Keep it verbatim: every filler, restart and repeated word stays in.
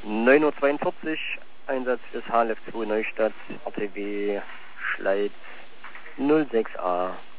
neun Uhr zweiundvierzig, Einsatz des H L F zwei Neustadt, R T W Schleiz null sechs A.